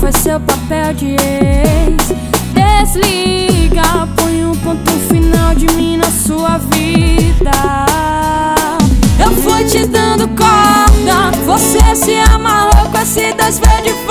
faz seu papel de ex. Desliga, põe um ponto final de mim na sua vida. Eu fui te dando corda, você se amarrou com esse 2 vezes de